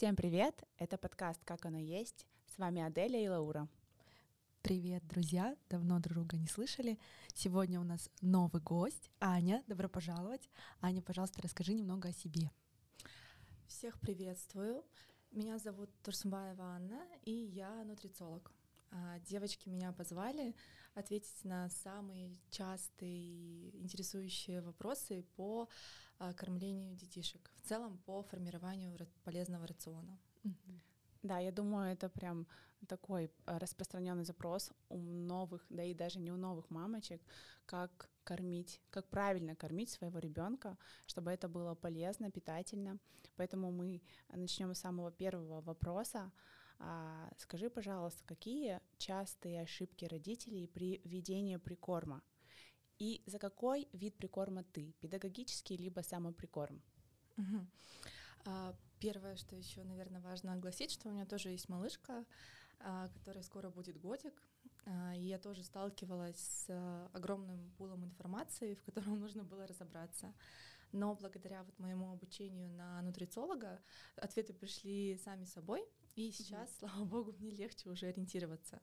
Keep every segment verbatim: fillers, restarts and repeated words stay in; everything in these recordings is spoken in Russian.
Всем привет! Это подкаст «Как оно есть». С вами Аделя и Лаура. Привет, друзья! Давно друг друга не слышали. Сегодня у нас новый гость. Аня, добро пожаловать. Аня, пожалуйста, расскажи немного о себе. Всех приветствую. Меня зовут Турсумбаева Анна, и я нутрициолог. Девочки меня позвали ответить на самые частые интересующие вопросы по кормлению детишек, в целом по формированию полезного рациона. Да, я думаю, это прям такой распространенный запрос у новых, да и даже не у новых мамочек, как кормить, как правильно кормить своего ребенка, чтобы это было полезно, питательно. Поэтому мы начнем с самого первого вопроса. А, скажи, пожалуйста, какие частые ошибки родителей при ведении прикорма? И за какой вид прикорма ты? Педагогический либо самоприкорм? Угу. А, первое, что еще, наверное, важно огласить, что у меня тоже есть малышка, а, которая скоро будет годик, а, и я тоже сталкивалась с а, огромным пулом информации, в котором нужно было разобраться. Но благодаря вот моему обучению на нутрициолога ответы пришли сами собой, и сейчас, mm-hmm. слава богу, мне легче уже ориентироваться.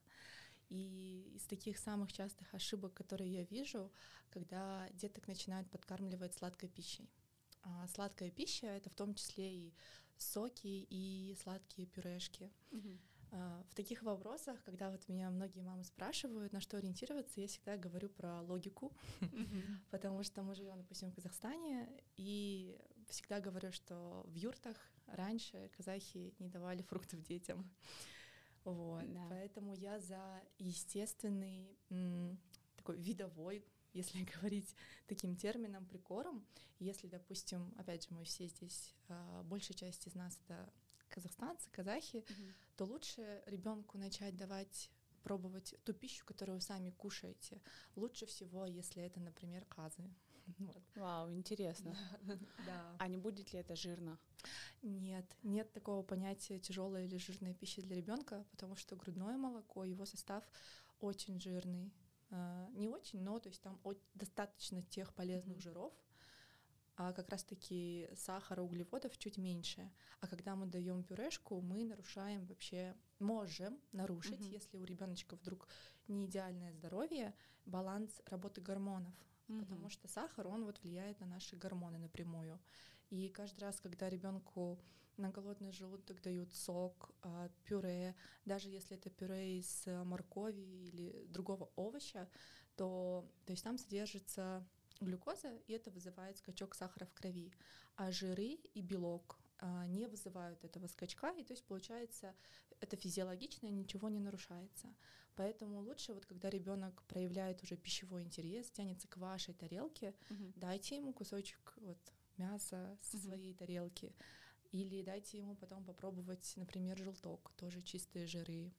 И из таких самых частых ошибок, которые я вижу, когда деток начинают подкармливать сладкой пищей. А сладкая пища — это в том числе и соки, и сладкие пюрешки. Mm-hmm. А, в таких вопросах, когда вот меня многие мамы спрашивают, на что ориентироваться, я всегда говорю про логику, mm-hmm. потому что мы живем, допустим, в Казахстане, и всегда говорю, что в юртах раньше казахи не давали фруктов детям. Вот. Да. Поэтому я за естественный м, такой видовой, если говорить таким термином, прикорм. Если, допустим, опять же, мы все здесь, большая часть из нас — это казахстанцы, казахи, mm-hmm. то лучше ребенку начать давать пробовать ту пищу, которую вы сами кушаете. Лучше всего, если это, например, казы. Вот. Вау, интересно. Да. А не будет ли это жирно? Нет, нет такого понятия тяжелая или жирная пища для ребенка, потому что грудное молоко, его состав очень жирный. Не очень, но то есть там достаточно тех полезных mm-hmm. жиров, а как раз-таки сахара, углеводов чуть меньше. А когда мы даем пюрешку, мы нарушаем вообще, можем нарушить, mm-hmm. если у ребеночка вдруг не идеальное здоровье, баланс работы гормонов. Mm-hmm. Потому что сахар, он вот влияет на наши гормоны напрямую. И каждый раз, когда ребенку на голодный желудок дают сок, пюре, даже если это пюре из моркови или другого овоща, то, то есть там содержится глюкоза, и это вызывает скачок сахара в крови. А жиры и белок а, не вызывают этого скачка, и то есть получается, это физиологично, ничего не нарушается. Поэтому лучше, вот когда ребенок проявляет уже пищевой интерес, тянется к вашей тарелке, угу. дайте ему кусочек вот, мяса со угу. своей тарелки, или дайте ему потом попробовать, например, желток, тоже чистые жиры.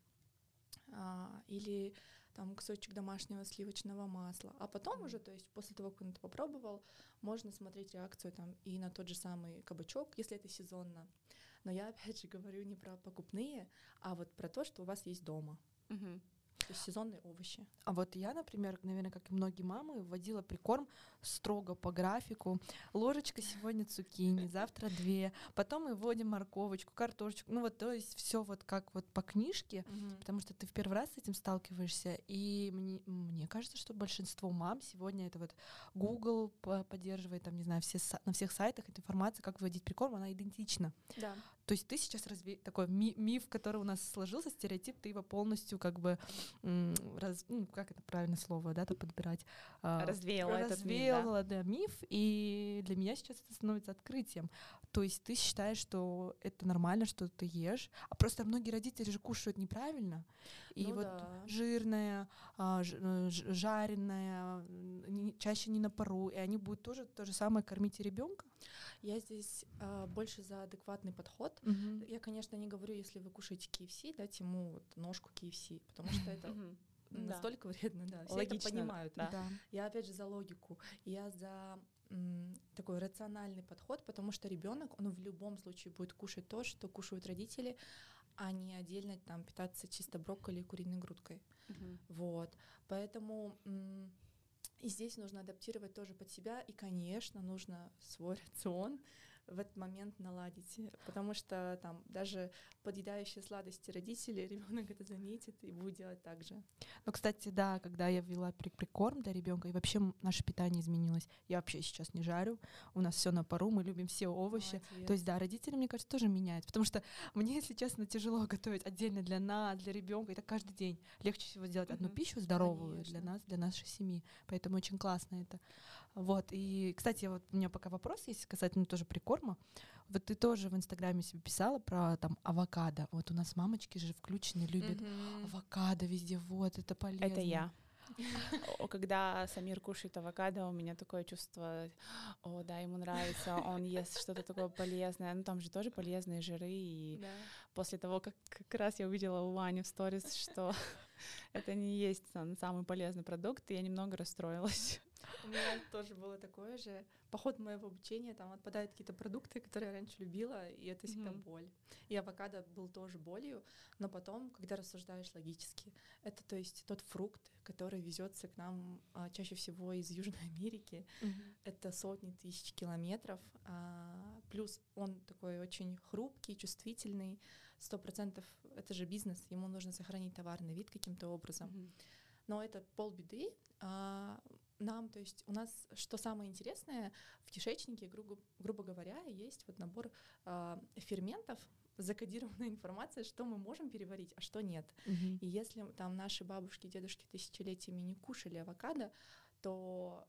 А, или там кусочек домашнего сливочного масла. А потом mm. уже, то есть после того, как он это попробовал, можно смотреть реакцию там и на тот же самый кабачок, если это сезонно. Но я опять же говорю не про покупные, а вот про то, что у вас есть дома. Mm-hmm. То есть сезонные овощи. А вот я, например, наверное, как и многие мамы, вводила прикорм строго по графику. Ложечка сегодня цукини, завтра две. Потом мы вводим морковочку, картошечку. Ну вот, то есть все вот как вот по книжке, угу. потому что ты в первый раз с этим сталкиваешься. И мне, мне кажется, что большинство мам сегодня это вот Google поддерживает, там, не знаю, все, на всех сайтах эта информация, как вводить прикорм, она идентична. Да. То есть ты сейчас разве... такой ми- миф, который у нас сложился, стереотип, ты его полностью как бы Раз, ну, как это правильное слово, да, то подбирать. Развеяла этот развеяла, миф, да? да, миф, и для меня сейчас это становится открытием. То есть ты считаешь, что это нормально, что ты ешь, а просто многие родители же кушают неправильно, и ну вот да. жирное, жареное, чаще не на пару, и они будут тоже то же самое кормить и ребенка. Я здесь а, больше за адекватный подход. Угу. Я, конечно, не говорю, если вы кушаете кей эф си, дать ему вот ножку кей эф си, потому что это настолько вредно, да, все это понимают. Да. Я опять же за логику, я за м, такой рациональный подход, потому что ребенок, он в любом случае будет кушать то, что кушают родители, а не отдельно там питаться чисто брокколи и куриной грудкой. Угу. Вот, поэтому м, и здесь нужно адаптировать тоже под себя, и, конечно, нужно свой рацион в этот момент наладить, потому что там даже подъедающие сладости родители, ребенок это заметит и будет делать так же. Ну, кстати, да, когда я ввела при- прикорм для ребенка, и вообще м- наше питание изменилось. Я вообще сейчас не жарю, у нас все на пару, мы любим все овощи. Молодец. То есть, да, родители, мне кажется, тоже меняют, потому что мне, если честно, тяжело готовить отдельно для нас, для ребенка, это каждый день. Легче всего сделать одну Мгм. пищу здоровую Конечно. для нас, для нашей семьи. Поэтому очень классно это. Вот, и, кстати, вот у меня пока вопрос есть касательно тоже прикорма. Вот ты тоже в Инстаграме себе писала про там авокадо. Вот у нас мамочки же включены, любят Мгм. авокадо везде, вот, это полезно. Это я. О, Когда Самир кушает авокадо, у меня такое чувство, о, да, ему нравится, он ест что-то такое полезное. Ну, там же тоже полезные жиры. И Да. после того, как как раз я увидела у Вани в сторис, что это не есть сам- самый полезный продукт, я немного расстроилась. У меня тоже было такое же. По ходу моего обучения там отпадают какие-то продукты, которые я раньше любила, и это всегда Мгм. боль. И авокадо был тоже болью, но потом, когда рассуждаешь логически, это то есть тот фрукт, который везется к нам а, чаще всего из Южной Америки. Мгм. Это сотни тысяч километров, а, плюс он такой очень хрупкий, чувствительный, сто процентов это же бизнес, ему нужно сохранить товарный вид каким-то образом. Мгм. Но это полбеды. А, нам, то есть у нас, что самое интересное, в кишечнике, грубо, грубо говоря, есть вот набор а, ферментов, закодированная информация, что мы можем переварить, а что нет. Мгм. И если там наши бабушки, дедушки тысячелетиями не кушали авокадо, то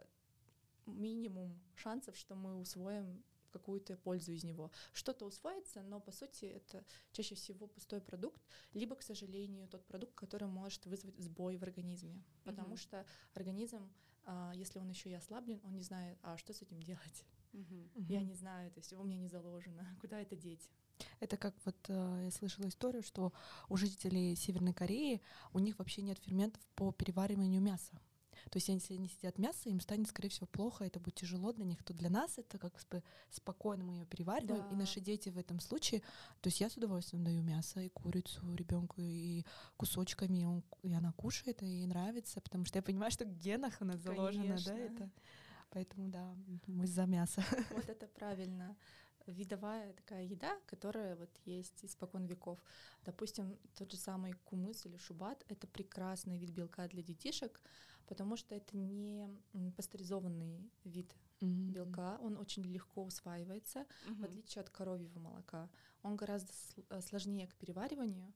минимум шансов, что мы усвоим какую-то пользу из него. Что-то усвоится, но по сути это чаще всего пустой продукт, либо, к сожалению, тот продукт, который может вызвать сбой в организме. Потому Мгм. что организм, а, если он еще и ослаблен, он не знает, а что с этим делать. Мгм. Я Мгм. не знаю, то есть у меня не заложено, куда это деть. Это как вот э, я слышала историю, что у жителей Северной Кореи у них вообще нет ферментов по перевариванию мяса. То есть если они сидят мясо, им станет, скорее всего, плохо, это будет тяжело для них. То для нас это как бы спокойно мы ее перевариваем, и Да. наши дети в этом случае, то есть я с удовольствием даю мясо и курицу ребенку и кусочками, и, он, и она кушает, и ей нравится, потому что я понимаю, что в генах у нас заложено, да, Конечно. это. Поэтому да, мы за мясо. Вот это правильно. Видовая такая еда, которая вот есть испокон веков. Допустим, тот же самый кумыс или шубат — это прекрасный вид белка для детишек, потому что это не м, пастеризованный вид Мгм. белка, он очень легко усваивается, в Мгм. отличие от коровьего молока. Он гораздо сл- э, сложнее к перевариванию,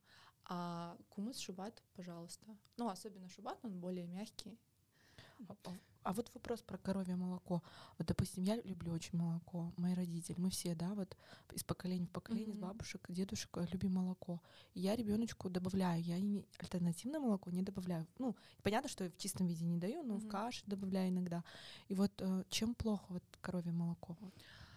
а кумыс, шубат, пожалуйста. Ну, особенно шубат, он более мягкий. А, а- а вот вопрос про коровье молоко. Вот, допустим, я люблю очень молоко, мои родители, мы все, да, вот из поколения в поколение, с Мгм. бабушек, дедушек э, любим молоко. И я ребеночку добавляю, я не, альтернативное молоко не добавляю. Ну, понятно, что я в чистом виде не даю, но в Мгм. каше добавляю иногда. И вот э, чем плохо вот коровье молоко? Вот.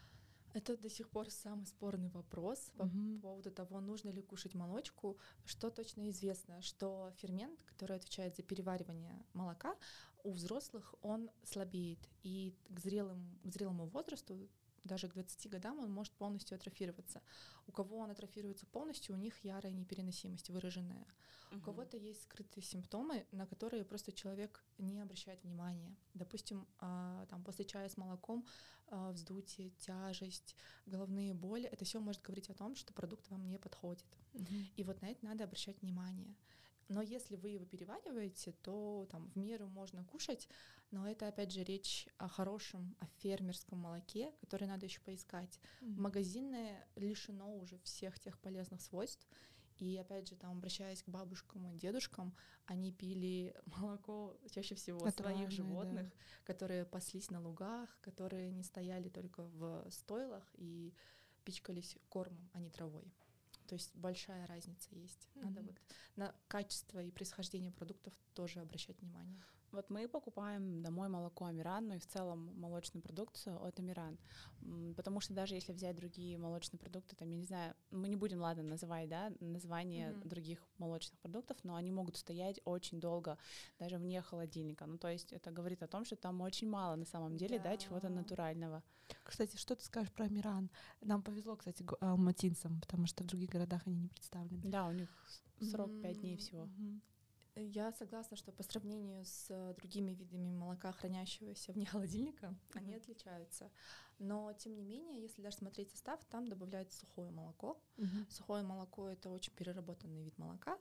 Это до сих пор самый спорный вопрос по Мгм. поводу того, нужно ли кушать молочку. Что точно известно, что фермент, который отвечает за переваривание молока, у взрослых он слабеет, и к, зрелым, к зрелому возрасту, даже к двадцати годам, он может полностью атрофироваться. У кого он атрофируется полностью, у них ярая непереносимость выраженная. У Мгм. кого-то есть скрытые симптомы, на которые просто человек не обращает внимания. Допустим, а, там, после чая с молоком а, вздутие, тяжесть, головные боли. Это все может говорить о том, что продукт вам не подходит. Мгм. И вот на это надо обращать внимание. Но если вы его перевариваете, то там в меру можно кушать, но это опять же речь о хорошем, о фермерском молоке, которое надо еще поискать. Мгм. Магазинное лишено уже всех тех полезных свойств. И опять же, там, обращаясь к бабушкам и дедушкам, они пили молоко чаще всего Натуральное, своих да. животных, которые паслись на лугах, которые не стояли только в стойлах и пичкались кормом, а не травой. То есть большая разница есть. Надо Мгм. вот на качество и происхождение продуктов тоже обращать внимание. Вот мы покупаем домой молоко Амиран, ну и в целом молочную продукцию от Амиран. М, Потому что даже если взять другие молочные продукты, там, я не знаю, мы не будем, ладно, называть, да, название Мгм. других молочных продуктов, но они могут стоять очень долго, даже вне холодильника. Ну, то есть это говорит о том, что там очень мало на самом деле, да, чего-то Да. натурального. Кстати, что ты скажешь про Миран? Нам повезло, кстати, го- алматинцам, потому что в других городах они не представлены. Да, у них с- срок пять дней М, всего. Мгм. Я согласна, что по сравнению с другими видами молока, хранящегося вне холодильника, mm-hmm. они отличаются. Но, тем не менее, если даже смотреть состав, там добавляется сухое молоко. Mm-hmm. Сухое молоко — это очень переработанный вид молока.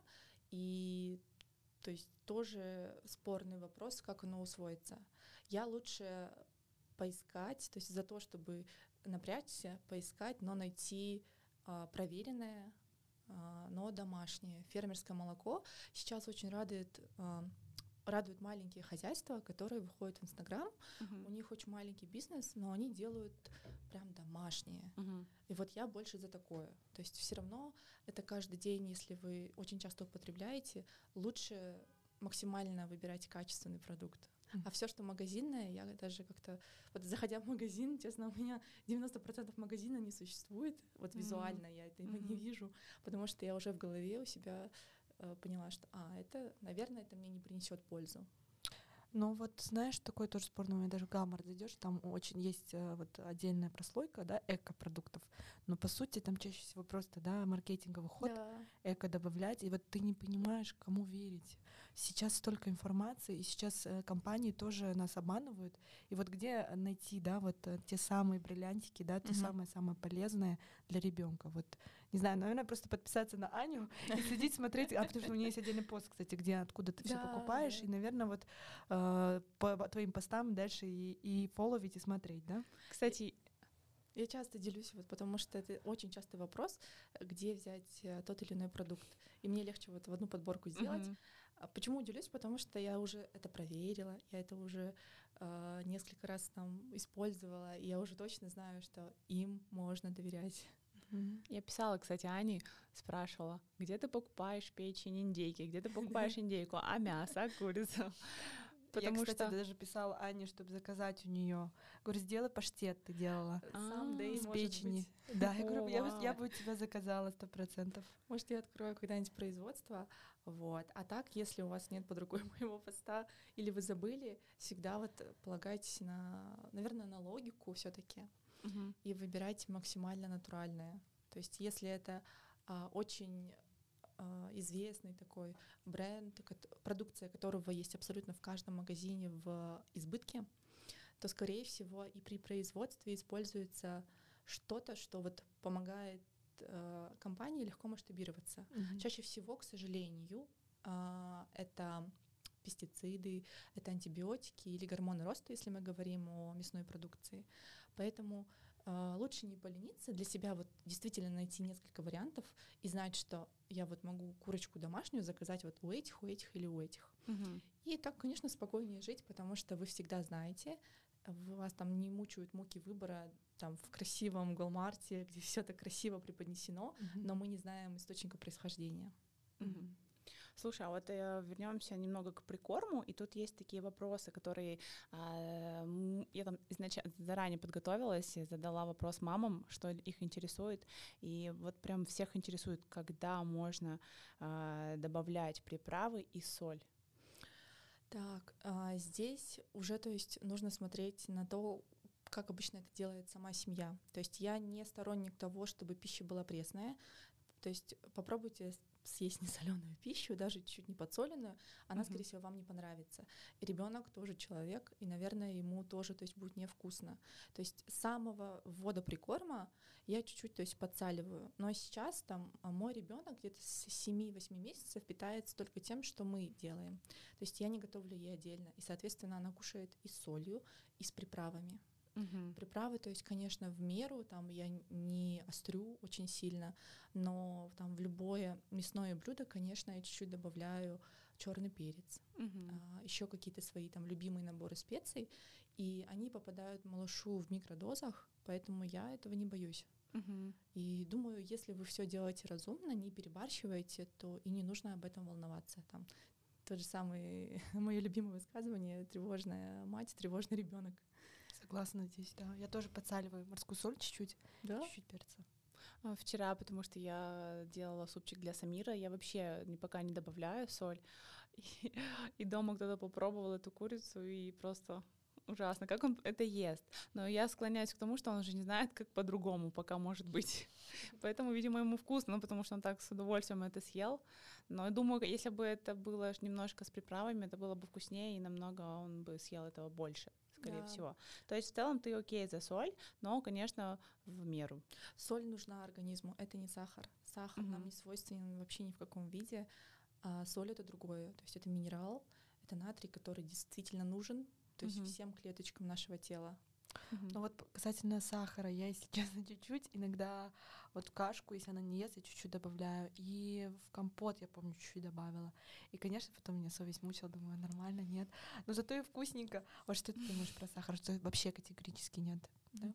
И то есть тоже спорный вопрос, как оно усвоится. Я лучше поискать, то есть за то, чтобы напрячься, поискать, но найти а, проверенное, но домашнее. Фермерское молоко сейчас очень радует, радует маленькие хозяйства, которые выходят в Инстаграм. Uh-huh. У них очень маленький бизнес, но они делают прям домашнее. Uh-huh. И вот я больше за такое. То есть все равно это каждый день, если вы очень часто употребляете, лучше максимально выбирать качественный продукт. Mm. А все, что магазинное, я даже как-то... Вот заходя в магазин, честно, у меня девяносто процентов магазина не существует. Вот mm. визуально я это mm-hmm. не вижу, потому что я уже в голове у себя э, поняла, что, а, это, наверное, это мне не принесет пользу. Ну вот, знаешь, такой тоже спорный момент, даже в Галмарт зайдешь, там очень есть э, вот отдельная прослойка, да, эко-продуктов, но по сути там чаще всего просто, да, маркетинговый ход, да. эко добавлять, и вот ты не понимаешь, кому верить. Сейчас столько информации, и сейчас э, компании тоже нас обманывают, и вот где найти, да, вот э, те самые бриллиантики, да, то uh-huh. самое-самое полезное для ребенка, вот. Не знаю, наверное, просто подписаться на Аню и следить, смотреть. А потому что у нее есть отдельный пост, кстати, где откуда ты все да, покупаешь. Да. И, наверное, вот э, по, по твоим постам дальше и, и фолловить, и смотреть, да? Кстати, я часто делюсь, вот, потому что это очень частый вопрос, где взять тот или иной продукт. И мне легче вот в одну подборку сделать. Uh-huh. А почему делюсь? Потому что я уже это проверила, я это уже э, несколько раз там использовала, и я уже точно знаю, что им можно доверять. Mm-hmm. Я писала, кстати, Ане, спрашивала, где ты покупаешь печень индейки, где ты покупаешь индейку, а мясо, а курицу? Потому я, кстати, что... даже писала Ане, чтобы заказать у нее. Говорю, сделай паштет, ты делала. Someday, с печени. Да, я говорю, я, я бы у тебя заказала сто процентов. Может, я открою когда-нибудь производство. Вот. А так, если у вас нет под рукой моего поста, или вы забыли, всегда вот полагайтесь на, наверное, на логику все-таки. Uh-huh. И выбирайте максимально натуральное. То есть если это а, очень а, известный такой бренд, продукция которого есть абсолютно в каждом магазине в избытке, то, скорее всего, и при производстве используется что-то, что вот помогает а, компании легко масштабироваться. Uh-huh. Чаще всего, к сожалению, а, это пестициды, это антибиотики или гормоны роста, если мы говорим о мясной продукции. Поэтому э, лучше не полениться, для себя вот действительно найти несколько вариантов и знать, что я вот могу курочку домашнюю заказать вот у этих, у этих или у этих. Угу. И так, конечно, спокойнее жить, потому что вы всегда знаете, вас там не мучают муки выбора там в красивом Галмарте, где все так красиво преподнесено, угу. но мы не знаем источника происхождения. Угу. Слушай, а вот э, вернемся немного к прикорму, и тут есть такие вопросы, которые э, я там изначально заранее подготовилась, задала вопрос мамам, что их интересует, и вот прям всех интересует, когда можно э, добавлять приправы и соль. Так, а здесь уже, то есть, нужно смотреть на то, как обычно это делает сама семья. То есть я не сторонник того, чтобы пища была пресная. То есть попробуйте съесть несоленую пищу, даже чуть не подсоленную, она, uh-huh. скорее всего, вам не понравится. И ребенок тоже человек, и, наверное, ему тоже, то есть, будет невкусно. То есть с самого ввода прикорма я чуть-чуть, то есть, подсаливаю. Но сейчас там мой ребенок где-то с семи-восьми месяцев питается только тем, что мы делаем. То есть я не готовлю ей отдельно. И, соответственно, она кушает и с солью, и с приправами. Uh-huh. Приправы, то есть, конечно, в меру, там я не острю очень сильно, но там в любое мясное блюдо, конечно, я чуть-чуть добавляю черный перец, uh-huh. а, еще какие-то свои там любимые наборы специй, и они попадают малышу в микродозах, поэтому я этого не боюсь. Uh-huh. И думаю, если вы все делаете разумно, не перебарщиваете, то и не нужно об этом волноваться. Там тот же самый мое любимое высказывание: тревожная мать, тревожный ребенок. Согласна здесь, да. Я тоже подсаливаю морскую соль чуть-чуть, да? чуть-чуть перца. Вчера, потому что я делала супчик для Самира, я вообще пока не добавляю соль. И, и дома кто-то попробовал эту курицу и просто ужасно, как он это ест. Но я склоняюсь к тому, что он уже не знает, как по-другому пока может быть. Поэтому, видимо, ему вкусно, ну, потому что он так с удовольствием это съел. Но я думаю, если бы это было немножко с приправами, это было бы вкуснее, и намного он бы съел этого больше, скорее Да. всего. То есть в целом ты окей за соль, но, конечно, в меру. Соль нужна организму, это не сахар. Сахар Мгм. нам не свойственен вообще ни в каком виде, а соль — это другое. То есть это минерал, это натрий, который действительно нужен, то есть Мгм. всем клеточкам нашего тела. Мгм. Ну вот касательно сахара, я, если честно, чуть-чуть иногда вот в кашку, если она не ест, я чуть-чуть добавляю. И в компот, я помню, чуть-чуть добавила. И, конечно, потом меня совесть мучила, думаю, нормально, нет. Но зато и вкусненько. Вот что ты думаешь про сахар? Что вообще категорически нет? Да?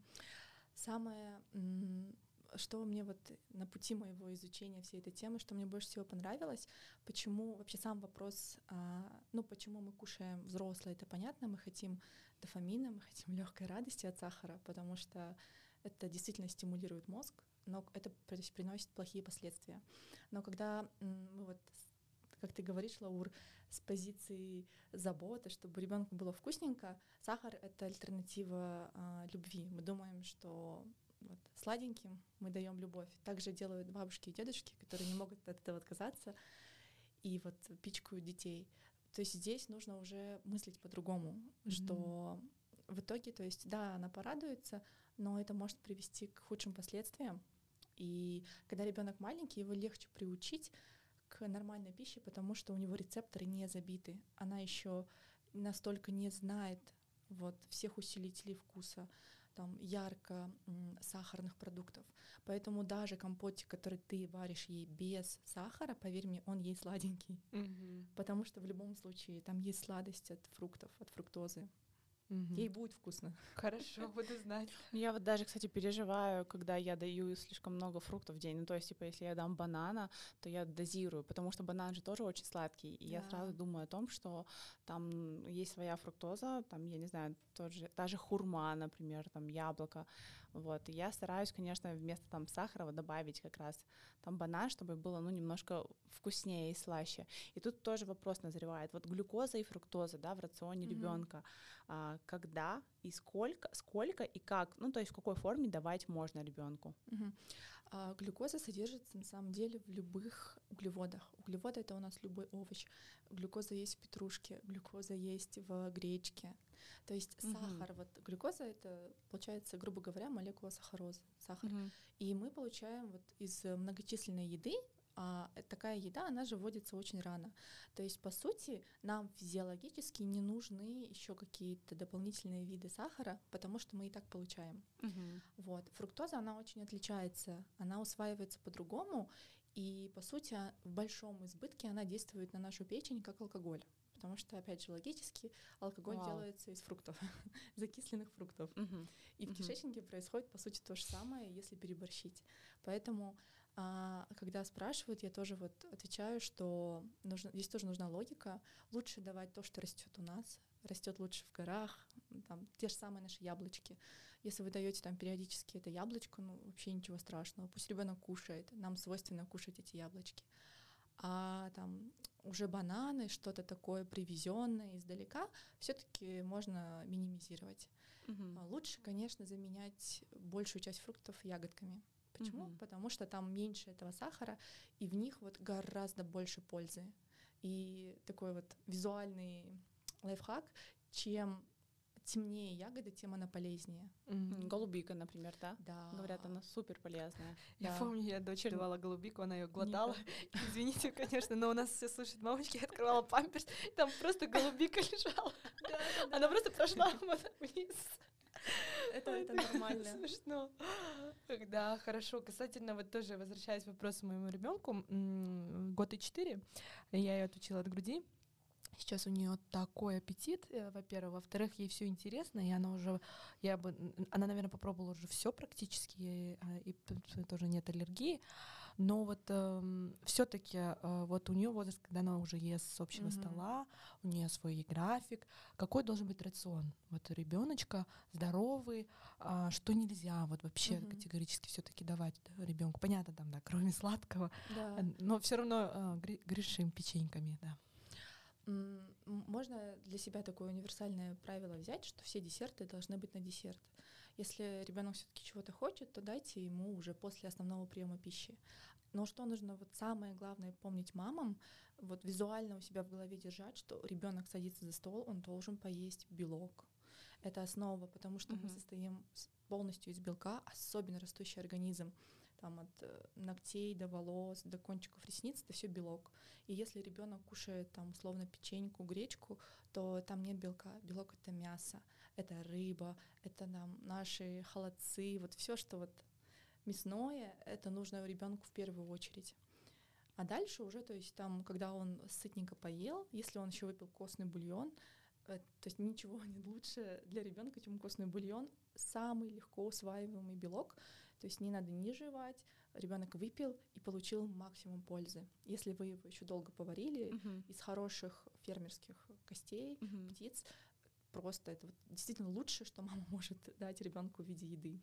Самое, м, что мне вот на пути моего изучения всей этой темы, что мне больше всего понравилось, почему вообще сам вопрос, а, ну почему мы кушаем взрослые, это понятно, мы хотим дофамина, мы хотим легкой радости от сахара, потому что это действительно стимулирует мозг, но это то есть, приносит плохие последствия. Но когда м, мы вот, с- как ты говоришь, Лаур, с позиции заботы, чтобы ребенку было вкусненько, сахар — это альтернатива а, любви. Мы думаем, что вот, сладеньким мы даем любовь. Также делают бабушки и дедушки, которые не могут от этого отказаться, и вот пичкают детей. То есть здесь нужно уже мыслить по-другому, Мгм. что в итоге, то есть, да, она порадуется, но это может привести к худшим последствиям. И когда ребенок маленький, его легче приучить к нормальной пище, потому что у него рецепторы не забиты. Она еще настолько не знает вот всех усилителей вкуса, там ярко м, сахарных продуктов. Поэтому даже компотик, который ты варишь ей без сахара, поверь мне, он ей сладенький. Мгм. Потому что в любом случае там есть сладость от фруктов, от фруктозы. Мгм. Ей будет вкусно. Хорошо, буду знать. Я вот даже, кстати, переживаю, когда я даю слишком много фруктов в день. Ну, то есть, типа, если я дам банана, то я дозирую, потому что банан же тоже очень сладкий. И я Да. сразу думаю о том, что там есть своя фруктоза, там, я не знаю, тот же, та же хурма, например, там, яблоко. Вот. И я стараюсь, конечно, вместо там сахара вот добавить как раз там банан, чтобы было, ну, немножко вкуснее и слаще. И тут тоже вопрос назревает. Вот глюкоза и фруктоза, да, в рационе Мгм. ребенка. А, когда и сколько, сколько и как, ну, то есть в какой форме давать можно ребенку. Мгм. А глюкоза содержится на самом деле в любых углеводах. Углеводы — это у нас любой овощ. Глюкоза есть в петрушке, глюкоза есть в гречке. То есть Мгм. сахар, вот глюкоза — это, получается, грубо говоря, молекула сахарозы, сахар. И мы получаем вот из э, многочисленной еды, а э, такая еда, она же вводится очень рано. То есть, по сути, нам физиологически не нужны еще какие-то дополнительные виды сахара, потому что мы и так получаем. Мгм. Вот. Фруктоза, она очень отличается, она усваивается по-другому, и, по сути, а, в большом избытке она действует на нашу печень как алкоголь. Потому что, опять же, логически алкоголь Вау. делается из фруктов, закисленных фруктов. Мгм. И в Мгм. кишечнике происходит, по сути, то же самое, если переборщить. Поэтому, а, когда спрашивают, я тоже вот отвечаю, что нужно, здесь тоже нужна логика. Лучше давать то, что растет у нас, растет лучше в горах, м, там те же самые наши яблочки. Если вы даете там периодически это яблочко, ну вообще ничего страшного. Пусть ребенок кушает, нам свойственно кушать эти яблочки. А там уже бананы, что-то такое привезенное издалека, все-таки можно минимизировать. Мгм. А Лучше, конечно, заменять большую часть фруктов ягодками. Почему? Мгм. Потому что там меньше этого сахара, и в них вот гораздо больше пользы. И такой вот визуальный лайфхак: чем темнее ягода, тем она полезнее. М, Голубика, например, да? Да. Говорят, она супер полезная. Я Да. помню, я дочери Черн- давала голубику, она ее глотала. Никогда. Извините, конечно, но у нас все слушают мамочки, я открывала памперс, и там просто голубика лежала. Она просто прошла вот вниз. Это, Ой, это так нормально. Смешно. Да, хорошо. Касательно вот тоже возвращаясь к вопросу моему ребенку, год и четыре, я ее отучила от груди. Сейчас у нее такой аппетит, э, во-первых, во-вторых, ей все интересно, и она уже, я бы, н- она, наверное, попробовала уже все практически, и, а, и п- п- тоже нет аллергии, но вот все-таки вот у нее возраст, когда она уже ест с общего Мгм. стола, у нее свой график, какой должен быть рацион? Вот у ребеночка здоровый, а, что нельзя вот вообще Мгм. категорически все-таки давать ребенку. Понятно, там, да, кроме сладкого, Да. э, но все равно э, гре- грешим печеньками, да. М, Можно для себя такое универсальное правило взять, что все десерты должны быть на десерт. Если ребенок все-таки чего-то хочет, то дайте ему уже после основного приема пищи. Но что нужно вот самое главное помнить мамам, вот визуально у себя в голове держать, что ребенок садится за стол, он должен поесть белок. Это основа, потому что мы Мгм. состоим с- полностью из белка, особенно растущий организм. Там от э, ногтей до волос, до кончиков ресниц, это все белок. И если ребенок кушает там условно печеньку, гречку, то там нет белка. Белок это мясо, это рыба, это нам наши холодцы, вот все, что вот мясное, это нужно ребенку в первую очередь. А дальше уже, то есть там, когда он сытненько поел, если он еще выпил костный бульон, э, то есть ничего нет лучше для ребенка, чем костный бульон. Самый легко усваиваемый белок, то есть не надо ни жевать, ребенок выпил и получил максимум пользы. Если вы его еще долго поварили Мгм. из хороших фермерских костей, Мгм. птиц, просто это вот действительно лучшее, что мама может дать ребенку в виде еды.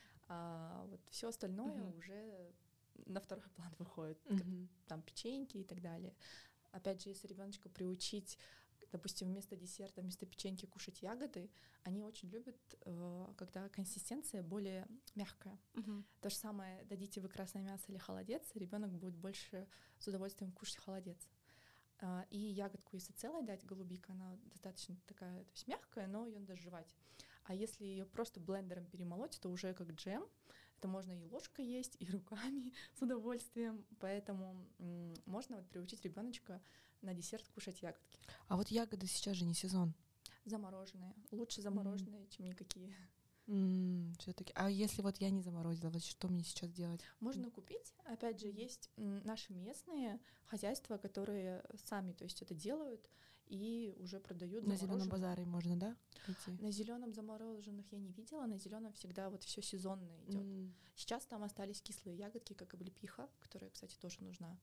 А вот все остальное Мгм. уже на второй план выходит, как Мгм. там печеньки и так далее. Опять же, если ребеночка приучить, допустим, вместо десерта, вместо печеньки кушать ягоды, они очень любят, э, когда консистенция более мягкая. Мгм. То же самое, дадите вы красное мясо или холодец, ребенок будет больше с удовольствием кушать холодец. А, И ягодку, если целой дать, голубика, она достаточно такая, то есть мягкая, но ее надо жевать. А если ее просто блендером перемолоть, то уже как джем. Это можно и ложкой есть, и руками с удовольствием. Поэтому м, можно вот приучить ребеночка на десерт кушать ягодки. А вот ягоды сейчас же не сезон. Замороженные. Лучше замороженные, чем никакие. Все-таки. А если вот я не заморозила, вот что мне сейчас делать? Можно купить. Опять же, Мгм. есть м, наши местные хозяйства, которые сами, то есть это делают и уже продают На зеленом замороженные. базаре можно, да, найти? На зеленом замороженных я не видела, на зеленом всегда вот все сезонное идет. М. Сейчас там остались кислые ягодки, как облепиха, которая, кстати, тоже нужна.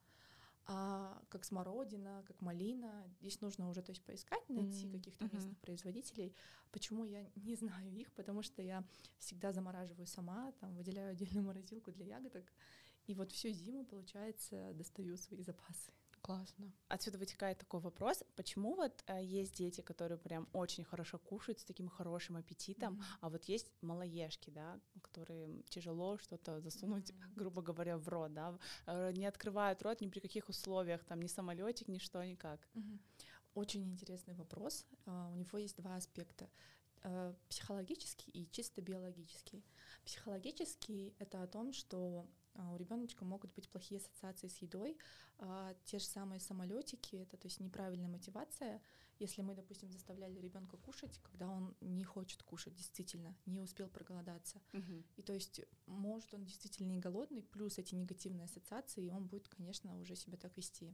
А как смородина, как малина, здесь нужно уже, то есть, поискать, найти М. каких-то Мгм. местных производителей. Почему я не знаю их? Потому что я всегда замораживаю сама, там выделяю отдельную морозилку для ягодок, и вот всю зиму, получается, достаю свои запасы. Классно. Отсюда вытекает такой вопрос, почему вот э, есть дети, которые прям очень хорошо кушают, с таким хорошим аппетитом, Мгм. а вот есть малоежки, да, которые тяжело что-то засунуть, Мгм. грубо говоря, в рот, да, э, не открывают рот ни при каких условиях, там ни самолетик, ничто, никак. Мгм. Очень интересный вопрос. А, У него есть два аспекта. Э, Психологический и чисто биологический. Психологический — это о том, что а, у ребеночка могут быть плохие ассоциации с едой. А, Те же самые самолетики — это, то есть, неправильная мотивация. Если мы, допустим, заставляли ребенка кушать, когда он не хочет кушать, действительно, не успел проголодаться. Мгм. И то есть может он действительно не голодный, плюс эти негативные ассоциации, и он будет, конечно, уже себя так вести.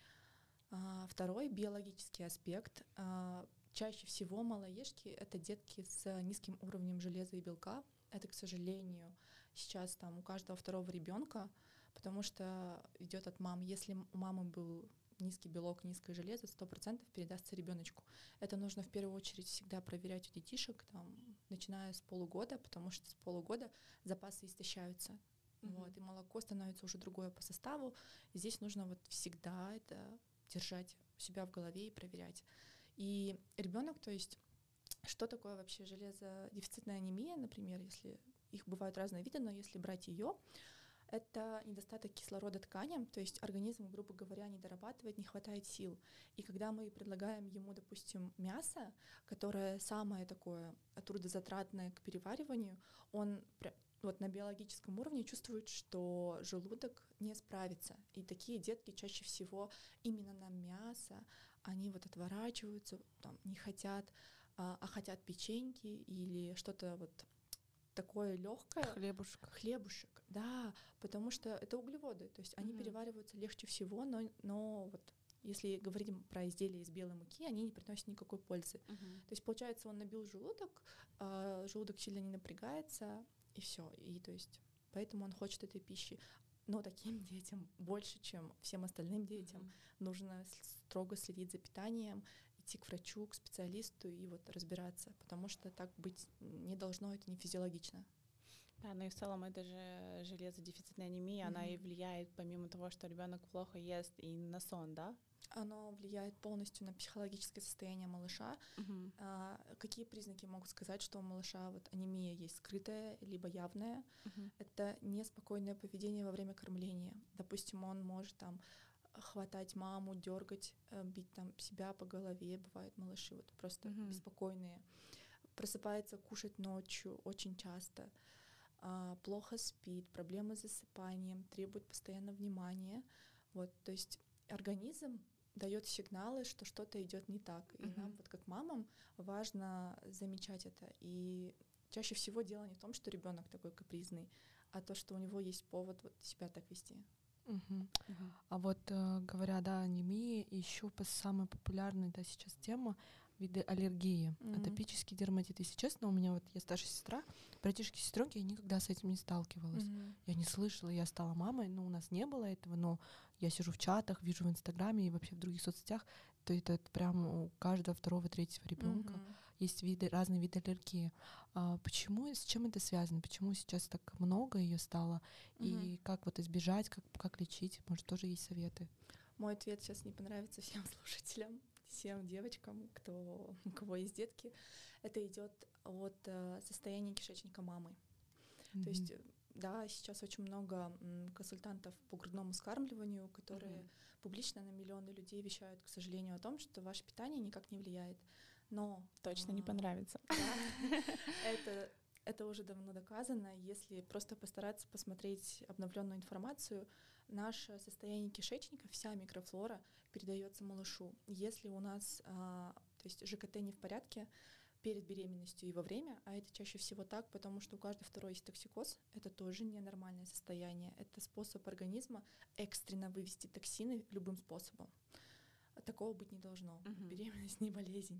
А, Второй биологический аспект. А, Чаще всего малоежки — это детки с низким уровнем железа и белка. Это, к сожалению, сейчас там у каждого второго ребенка, потому что идет от мам. Если м- у мамы был низкий белок, низкое железо, сто процентов передастся ребеночку. Это нужно в первую очередь всегда проверять у детишек, там, начиная с полугода, потому что с полугода запасы истощаются. Мгм. Вот, и молоко становится уже другое по составу. И здесь нужно вот всегда это держать у себя в голове и проверять. И ребенок, то есть, что такое вообще железодефицитная анемия, например, если их бывают разные виды, но если брать ее, это недостаток кислорода тканям, то есть организм, грубо говоря, не дорабатывает, не хватает сил. И когда мы предлагаем ему, допустим, мясо, которое самое такое трудозатратное к перевариванию, он пря- вот на биологическом уровне чувствует, что желудок не справится. И такие детки чаще всего именно на мясо, они вот отворачиваются, там, не хотят, а, а хотят печеньки или что-то вот такое легкое. Хлебушек. Хлебушек, да, потому что это углеводы, то есть они Мгм. перевариваются легче всего, но, но вот если говорим про изделия из белой муки, они не приносят никакой пользы. Мгм. То есть получается, он набил желудок, а желудок сильно не напрягается, и все. И то есть поэтому он хочет этой пищи. Но таким детям больше, чем всем остальным детям, Мгм. нужно с- строго следить за питанием, идти к врачу, к специалисту и вот разбираться, потому что так быть не должно, это не физиологично. Да, ну и в целом это же железодефицитная анемия, она и Мгм. влияет, помимо того, что ребенок плохо ест, и на сон, да? Оно влияет полностью на психологическое состояние малыша. Мгм. А, какие признаки могут сказать, что у малыша вот анемия есть скрытая либо явная? Мгм. Это неспокойное поведение во время кормления. Допустим, он может там хватать маму, дергать, бить там себя по голове. Бывают малыши вот просто Мгм. беспокойные. Просыпается кушать ночью очень часто. А, плохо спит, проблемы с засыпанием, требует постоянно внимания. Вот, то есть организм дает сигналы, что что-то идет не так. И Мгм. нам, вот как мамам, важно замечать это. И чаще всего дело не в том, что ребенок такой капризный, а то, что у него есть повод вот себя так вести. Мгм. Мгм. А вот э, говоря, да, анемия, еще самая популярная, да, сейчас тема виды аллергии, Мгм. атопический дерматит. Если честно, у меня вот я старшая сестра, братишки, сестренки, я никогда с этим не сталкивалась. Мгм. Я не слышала, я стала мамой, но у нас не было этого, но я сижу в чатах, вижу в Инстаграме и вообще в других соцсетях, то это прям у каждого второго, третьего ребенка Мгм. есть виды, разные виды аллергии. А почему, с чем это связано? Почему сейчас так много ее стало? Мгм. И как вот избежать, как, как лечить? Может, тоже есть советы? Мой ответ сейчас не понравится всем слушателям, всем девочкам, кто, у кого есть детки. Это идет от э, состояния кишечника мамы. То есть, э, да, сейчас очень много м, консультантов по грудному вскармливанию, которые Мгм. публично на миллионы людей вещают, к сожалению, о том, что ваше питание никак не влияет. Но Точно не а, понравится. да, это, это уже давно доказано. Если просто постараться посмотреть обновленную информацию, наше состояние кишечника, вся микрофлора передается малышу. Если у нас а, то есть ЖКТ не в порядке перед беременностью и во время, а это чаще всего так, потому что у каждого второй есть токсикоз, это тоже ненормальное состояние. Это способ организма экстренно вывести токсины любым способом. Такого быть не должно. Мгм. Беременность не болезнь.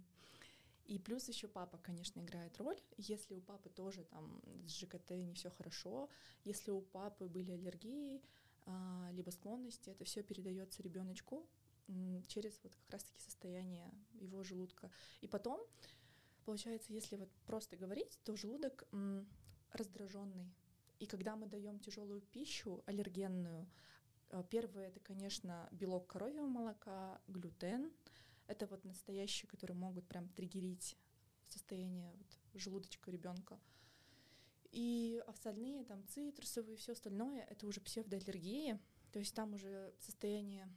И плюс еще папа, конечно, играет роль. Если у папы тоже там с ЖКТ не все хорошо, если у папы были аллергии, а, либо склонности, это все передается ребеночку через вот как раз-таки состояние его желудка. И потом, получается, если вот просто говорить, то желудок раздраженный. И когда мы даем тяжелую пищу, аллергенную, первое это, конечно, белок коровьего молока, глютен. Это вот настоящие, которые могут прям триггерить состояние вот желудочка ребенка. И остальные, там, цитрусовые, все остальное, это уже псевдоаллергии. То есть там уже состояние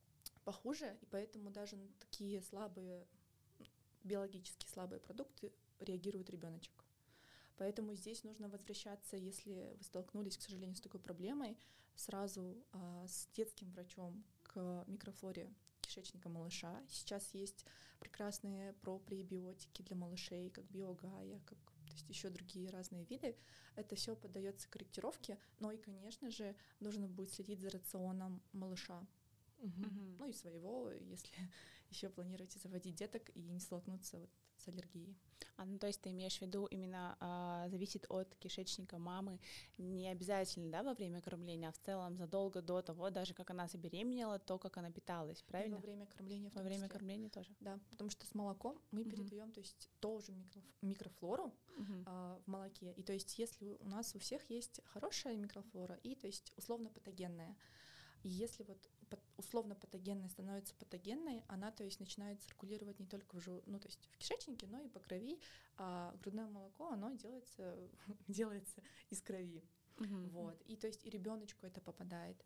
похуже, и поэтому даже на такие слабые, биологически слабые продукты реагирует ребеночек. Поэтому здесь нужно возвращаться, если вы столкнулись, к сожалению, с такой проблемой, сразу а, с детским врачом к микрофлоре кишечника малыша. Сейчас есть прекрасные пропребиотики для малышей, как биогая, как то есть еще другие разные виды. Это все поддается корректировке, но и, конечно же, нужно будет следить за рационом малыша. Мгм. Ну и своего, если еще планируете заводить деток и не столкнуться вот с аллергией. А, ну, то есть ты имеешь в виду именно а, зависит от кишечника мамы, не обязательно, да, во время кормления, а в целом задолго до того, даже как она забеременела, то, как она питалась, правильно? И во время кормления в Во том время числе. кормления тоже. Да, потому что с молоком мы Мгм. передаем, то есть тоже микроф- микрофлору Мгм. а, в молоке. И то есть если у нас у всех есть хорошая микрофлора и то есть условно патогенная, и если вот условно патогенная становится патогенной, она, то есть, начинает циркулировать не только в, жел... ну, то есть в кишечнике, но и по крови, а грудное молоко, оно делается, делается из крови. Мгм. Вот. И то есть и ребеночку это попадает.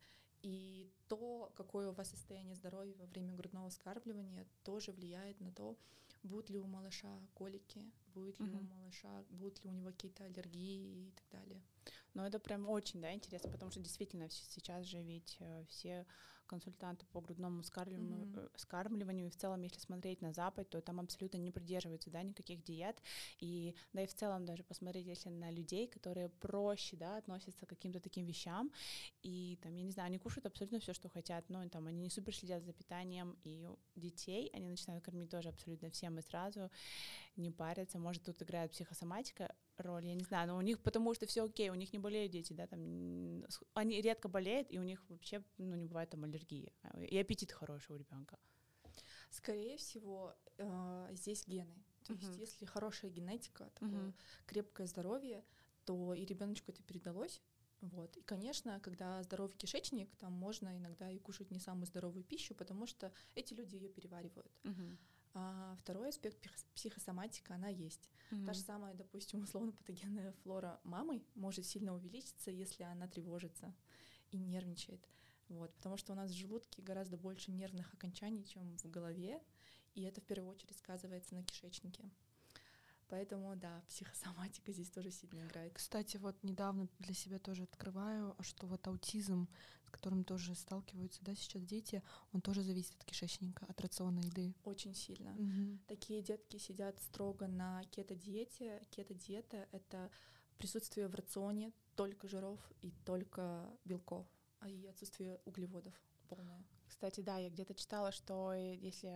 И то, какое у вас состояние здоровья во время грудного вскармливания, тоже влияет на то, будут ли у малыша колики, будет ли у Мгм. малыша, будут ли у него какие-то аллергии и так далее. Ну, это прям очень, да, интересно, потому что действительно вс- сейчас же ведь э, все консультанты по грудному вскармливанию, Мгм. э, вскармливанию, и в целом, если смотреть на Запад, то там абсолютно не придерживаются, да, никаких диет, и, да, и в целом даже посмотреть, если на людей, которые проще, да, относятся к каким-то таким вещам, и там, я не знаю, они кушают абсолютно все, что хотят, но там они не супер следят за питанием, и детей они начинают кормить тоже абсолютно всем и сразу, не парятся, может, тут играет психосоматика роль, я не знаю, но у них, потому что все окей, у них не болеют дети, да, там, м, с- они редко болеют, и у них вообще, ну, не бывает там аллергии, а, и аппетит хороший у ребенка. Скорее всего, э, здесь гены. То есть, Мгм. если хорошая генетика, такое Мгм. крепкое здоровье, то и ребеночку это передалось. Вот. И, конечно, когда здоровый кишечник, там можно иногда и кушать не самую здоровую пищу, потому что эти люди ее переваривают. Мгм. А второй аспект психо- психосоматика, она есть. Мгм. Та же самая, допустим, условно-патогенная флора мамы может сильно увеличиться, если она тревожится и нервничает. Вот, потому что у нас в желудке гораздо больше нервных окончаний, чем в голове, и это в первую очередь сказывается на кишечнике. Поэтому, да, психосоматика здесь тоже сильно играет. Кстати, вот недавно для себя тоже открываю, что вот аутизм, с которым тоже сталкиваются, да, сейчас дети, он тоже зависит от кишечника, от рациона еды. Очень сильно. Мгм. Такие детки сидят строго на кето-диете. Кето-диета — это присутствие в рационе только жиров и только белков, а и отсутствие углеводов полное. Кстати, да, я где-то читала, что э, если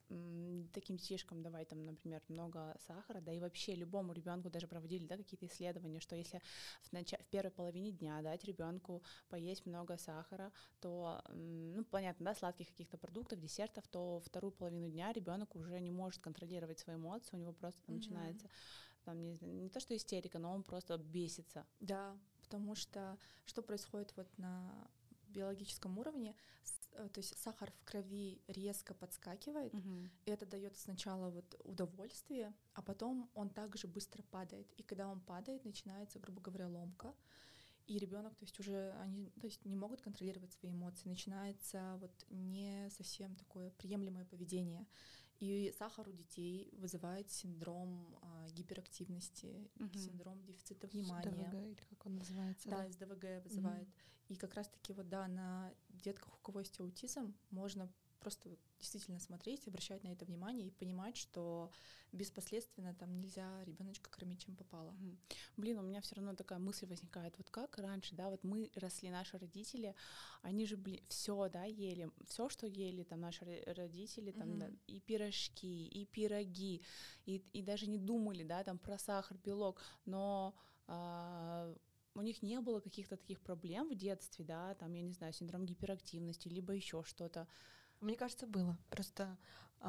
м, таким детишкам давать, там, например, много сахара, да и вообще любому ребенку даже проводили, да, какие-то исследования, что если в, нача- в первой половине дня дать ребенку поесть много сахара, то, м, ну, понятно, да, сладких каких-то продуктов, десертов, то вторую половину дня ребенок уже не может контролировать свои эмоции, у него просто там Мгм. начинается, там, не, знаю, не то что истерика, но он просто бесится. Да, потому что что происходит вот на биологическом уровне, с- э, то есть сахар в крови резко подскакивает, Мгм. и это дает сначала вот удовольствие, а потом он также быстро падает. И когда он падает, начинается, грубо говоря, ломка, и ребенок, то есть уже они, то есть не могут контролировать свои эмоции, начинается вот не совсем такое приемлемое поведение. И сахар у детей вызывает синдром а, гиперактивности, Мгм. синдром дефицита внимания. ДВГ, или как он называется. Да, эс дэ вэ гэ вызывает. И как раз-таки вот, да, на детках, у кого есть аутизм, можно просто вот действительно смотреть, обращать на это внимание и понимать, что беспоследственно там нельзя ребеночка кормить чем попало. Мгм. Блин, у меня все равно такая мысль возникает, вот как раньше, да, вот мы росли, наши родители, они же, блин, все, да, ели, все, что ели там наши ро- родители, там, да, Мгм. и пирожки, и пироги, и, и даже не думали, да, там, про сахар, белок, но а, у них не было каких-то таких проблем в детстве, да, там, я не знаю, синдром гиперактивности, либо еще что-то. Мне кажется, было. Просто,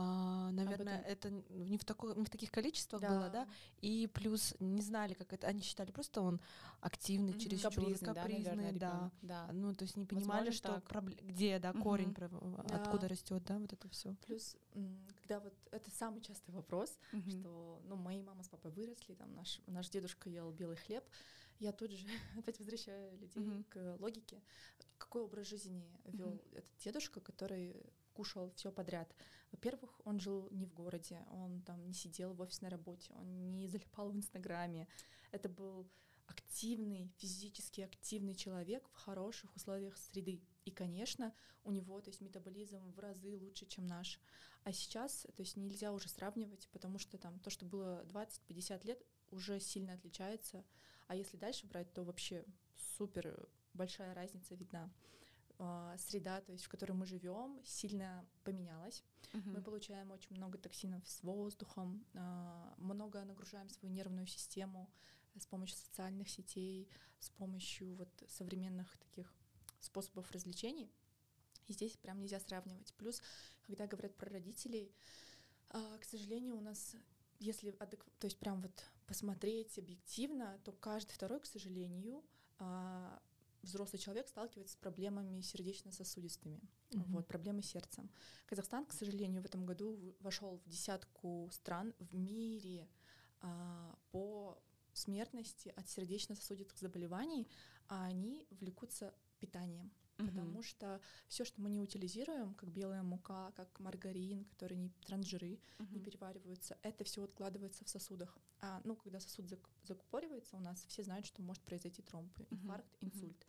а, наверное, этом- это н- не в, такой, не в таких количествах было, да. И плюс не знали, как это. Они считали просто он активный, Мгм. чересчур, Капризный, да, капризный, наверное, да. ребенок, да. Ну, то есть не понимали, Возможно, что так. пробле- где, да, Мгм. корень, прав- Да. откуда растет, да, вот это все. Плюс, м, когда вот это самый частый вопрос, Мгм. что, ну, мои мама с папой выросли, там наш, наш дедушка ел белый хлеб, я тут же опять возвращаю людей Мгм. к логике. Какой образ жизни вел Мгм. этот дедушка, который кушал все подряд? Во-первых, он жил не в городе, он там не сидел в офисной работе, он не залипал в Инстаграме. Это был активный, физически активный человек в хороших условиях среды. И, конечно, у него, то есть, метаболизм в разы лучше, чем наш. А сейчас, то есть, нельзя уже сравнивать, потому что там то, что было двадцать-пятьдесят лет, уже сильно отличается. А если дальше брать, то вообще супер большая разница видна. А, Среда, то есть, в которой мы живем, сильно поменялась. Мгм. Мы получаем очень много токсинов с воздухом, а, много нагружаем свою нервную систему с помощью социальных сетей, с помощью вот современных таких способов развлечений. И здесь прям нельзя сравнивать. Плюс, когда говорят про родителей, а, к сожалению, у нас, если адек- то есть прям вот посмотреть объективно, то каждый второй, к сожалению, а, взрослый человек сталкивается с проблемами сердечно-сосудистыми, Мгм. вот, проблемы с сердцем. Казахстан, к сожалению, в этом году в- вошел в десятку стран в мире а, по смертности от сердечно-сосудистых заболеваний, а они влекутся питанием. Мгм. Потому что все, что мы не утилизируем, как белая мука, как маргарин, который не трансжиры, не Мгм. перевариваются, это все откладывается в сосудах. А ну, когда сосуд зак- закупоривается, у нас все знают, что может произойти тромб, инфаркт, Мгм. инсульт.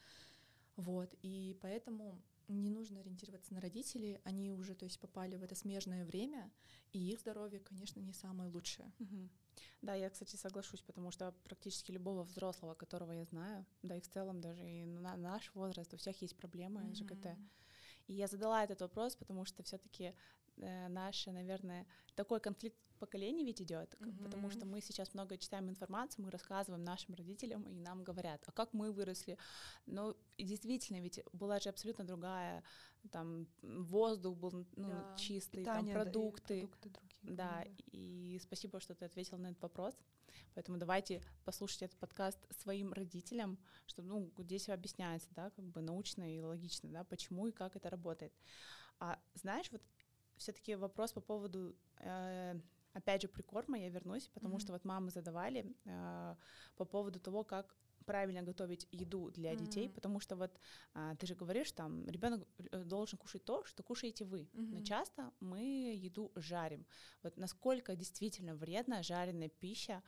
Вот, и поэтому не нужно ориентироваться на родителей, они уже, то есть, попали в это смежное время, и их здоровье, конечно, не самое лучшее. Мгм. Да, я, кстати, соглашусь, потому что практически любого взрослого, которого я знаю, да и в целом даже и на наш возраст, у всех есть проблемы с ЖКТ. Мгм. И я задала этот вопрос, потому что все-таки э, наше, наверное, такой конфликт поколений ведь идет, Мгм. потому что мы сейчас много читаем информацию, мы рассказываем нашим родителям, и нам говорят, а как мы выросли? Ну, и действительно, ведь была же абсолютно другая, там, воздух был, ну, Да, чистый, Питание, там, да, и продукты. продукты другие. Да, были. и спасибо, что ты ответил на этот вопрос. Поэтому давайте послушать этот подкаст своим родителям, чтобы, ну, здесь объясняется, да, как бы научно и логично, да, почему и как это работает. А знаешь, вот все-таки вопрос по поводу, э, опять же, прикорма, я вернусь, потому Мгм. что вот мамы задавали э, по поводу того, как правильно готовить еду для детей, М. потому что вот а, ты же говоришь, там, ребенок должен кушать то, что кушаете вы, но Мгм. часто мы еду жарим. Вот насколько действительно вредна жареная пища,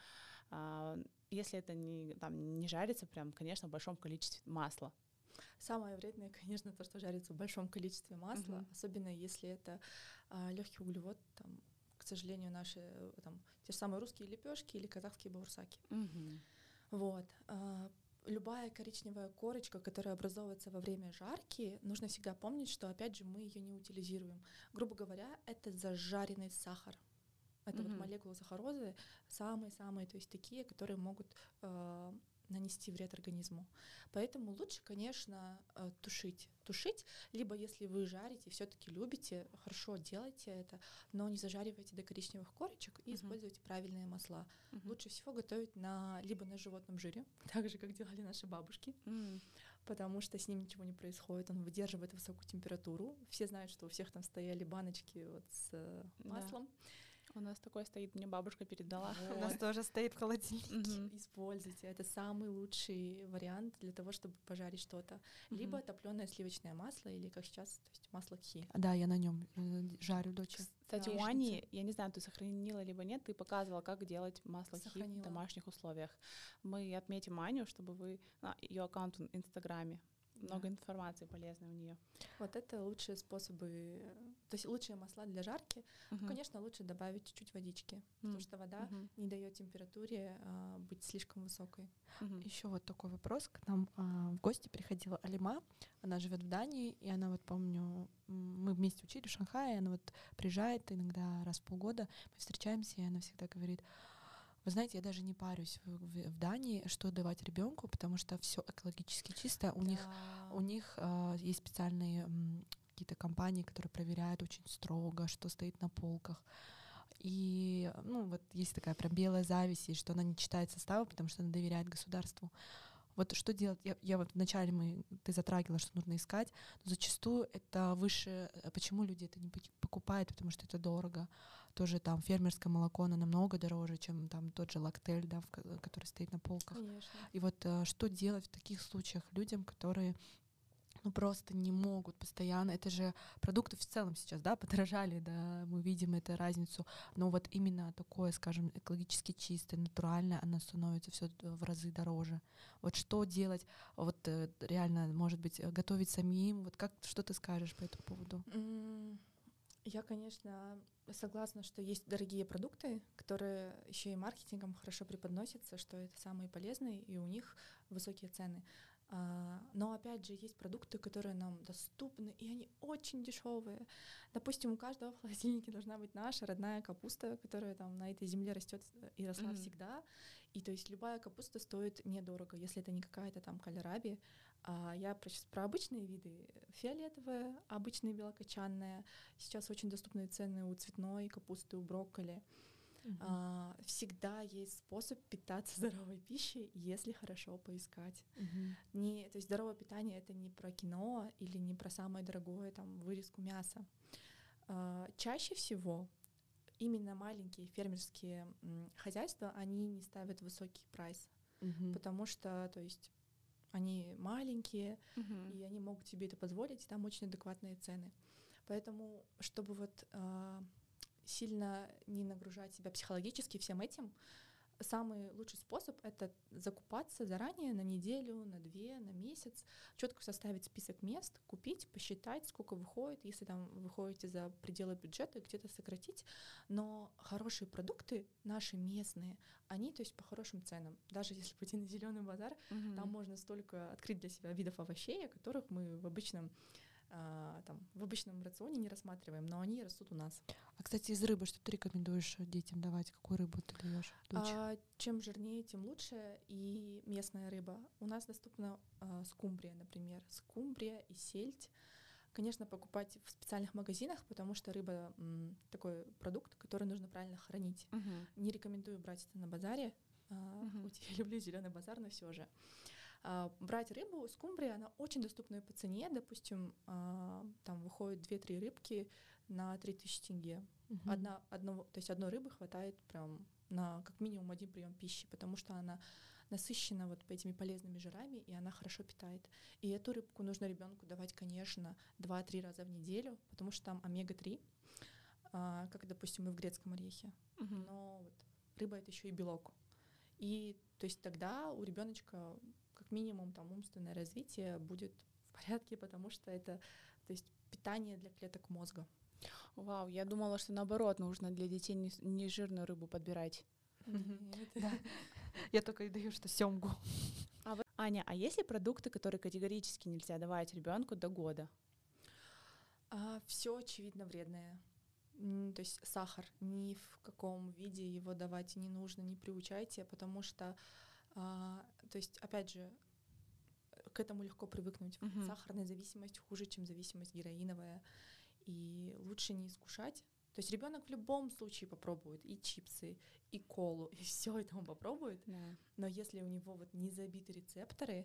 а, если это не, там, не жарится прям, конечно, в большом количестве масла. Самое вредное, конечно, то, что жарится в большом количестве масла, Мгм. особенно если это а, легкий углевод, там, к сожалению, наши э, там, те же самые русские лепешки или казахские баурсаки. Мгм. Вот. а, Любая коричневая корочка, которая образовывается во время жарки, нужно всегда помнить, что, опять же, мы ее не утилизируем. Грубо говоря, это зажаренный сахар. Это вот Мгм. молекулы сахарозы, самые-самые, то есть такие, которые могут э, нанести вред организму. Поэтому лучше, конечно, э, тушить. Тушить, либо если вы жарите, все-таки любите, хорошо делайте это, но не зажаривайте до коричневых корочек и Мгм. используйте правильные масла. Мгм. Лучше всего готовить на либо на животном жире, так же, как делали наши бабушки, М. потому что с ним ничего не происходит, он выдерживает высокую температуру. Все знают, что у всех там стояли баночки вот с э, Да. маслом. У нас такое стоит, мне бабушка передала. У нас Вот. тоже стоит в холодильнике. Мгм. Используйте. Это самый лучший вариант для того, чтобы пожарить что-то. Либо Мгм. топленое сливочное масло, или как сейчас, то есть масло кхи. Да, я на нем жарю дочь. Кстати, у Яичница. Ани, я не знаю, ты сохранила либо нет, ты показывала, как делать масло хи в Сохранила. домашних условиях. Мы отметим Аню, чтобы вы... Ее аккаунт в Инстаграме. Много Да. информации полезной у нее. Вот это лучшие способы, э, то есть лучшие масла для жарки. Ну, конечно, лучше добавить чуть-чуть водички, потому что вода не дает температуре а, быть слишком высокой. Еще вот такой вопрос. К нам а, в гости приходила Алима. Она живет в Дании, и она вот, помню, м, мы вместе учили в Шанхае, она вот приезжает иногда раз в полгода, мы встречаемся, и она всегда говорит: вы знаете, я даже не парюсь в, в- в Дании, что давать ребенку, потому что все экологически чисто. У них, Да. у них а, есть специальные м, какие-то компании, которые проверяют очень строго, что стоит на полках. И, ну, вот есть такая прям белая зависть, и что она не читает составы, потому что она доверяет государству. Вот что делать? Я, я вот вначале мы, ты затрагивала, что нужно искать, но зачастую это выше. э, Почему люди это не пок- покупают? Потому что это дорого. Тоже там фермерское молоко, оно намного дороже, чем там тот же лактель, да, в ко- который стоит на полках. Конечно. И вот э, что делать в таких случаях людям, которые ну просто не могут постоянно. Это же продукты в целом сейчас, да, подорожали, да, мы видим эту разницу. Но вот именно такое, скажем, экологически чистое, натуральное, оно становится все в разы дороже. Вот что делать? Вот э, реально, может быть, э, готовить самим? Вот как, что ты скажешь по этому поводу? М, Я, конечно, согласна, что есть дорогие продукты, которые еще и маркетингом хорошо преподносятся, что это самые полезные, и у них высокие цены. А, Но опять же есть продукты, которые нам доступны, и они очень дешевые. Допустим, у каждого в холодильнике должна быть наша родная капуста, которая там на этой земле растет и росла Мгм. всегда. И то есть любая капуста стоит недорого, если это не какая-то там кальраби. А я про, щас про обычные виды. Фиолетовая, обычная белокочанная. Сейчас очень доступные цены у цветной капусты, у брокколи. А, всегда есть способ питаться здоровой пищей, если хорошо поискать. Мгм. Не, то есть здоровое питание — это не про кино или не про самое дорогое там вырезку мяса. А, чаще всего именно маленькие фермерские м, хозяйства, они не ставят высокий прайс, Мгм. потому что, то есть, они маленькие, Мгм. и они могут себе это позволить, и там очень адекватные цены. Поэтому, чтобы вот а, сильно не нагружать себя психологически всем этим, самый лучший способ — это закупаться заранее на неделю, на две, на месяц, четко составить список мест, купить, посчитать, сколько выходит, если там вы выходите за пределы бюджета, где-то сократить. Но хорошие продукты, наши местные, они, то есть по хорошим ценам. Даже если пойти на зеленый базар, Мгм. там можно столько открыть для себя видов овощей, о которых мы в обычном а, там, в обычном рационе не рассматриваем, но они растут у нас. А, кстати, из рыбы что ты рекомендуешь детям давать? Какую рыбу ты даешь? А, чем жирнее, тем лучше. И местная рыба. У нас доступна а, скумбрия, например. Скумбрия и сельдь. Конечно, покупать в специальных магазинах, потому что рыба м, такой продукт, который нужно правильно хранить. Мгм. Не рекомендую брать это на базаре. А, Мгм. хоть я люблю зеленый базар, но все же. А, брать рыбу, скумбрия, она очень доступная по цене. Допустим, а, там выходит две-три рыбки на три тысячи тенге. Мгм. Одна, одного, то есть одной рыбы хватает прям на как минимум один прием пищи, потому что она насыщена вот этими полезными жирами, и она хорошо питает. И эту рыбку нужно ребенку давать, конечно, два-три раза в неделю, потому что там омега три, а, как, допустим, и в грецком орехе. Мгм. Но вот рыба — это еще и белок. И то есть тогда у ребеночка как минимум там умственное развитие будет в порядке, потому что это, то есть, питание для клеток мозга. Вау, я думала, что наоборот, нужно для детей не, с- не жирную рыбу подбирать. Нет. Да. Я только и даю, что семгу. А вот, Аня, а есть ли продукты, которые категорически нельзя давать ребенку до года? Все очевидно вредное. М, То есть сахар ни в каком виде его давать не нужно, не приучайте, потому что, а, то есть, опять же, к этому легко привыкнуть. Мгм. Сахарная зависимость хуже, чем зависимость героиновая, и лучше не искушать. То есть ребенок в любом случае попробует и чипсы, и колу, и все это он попробует. Да. Но если у него вот не забиты рецепторы,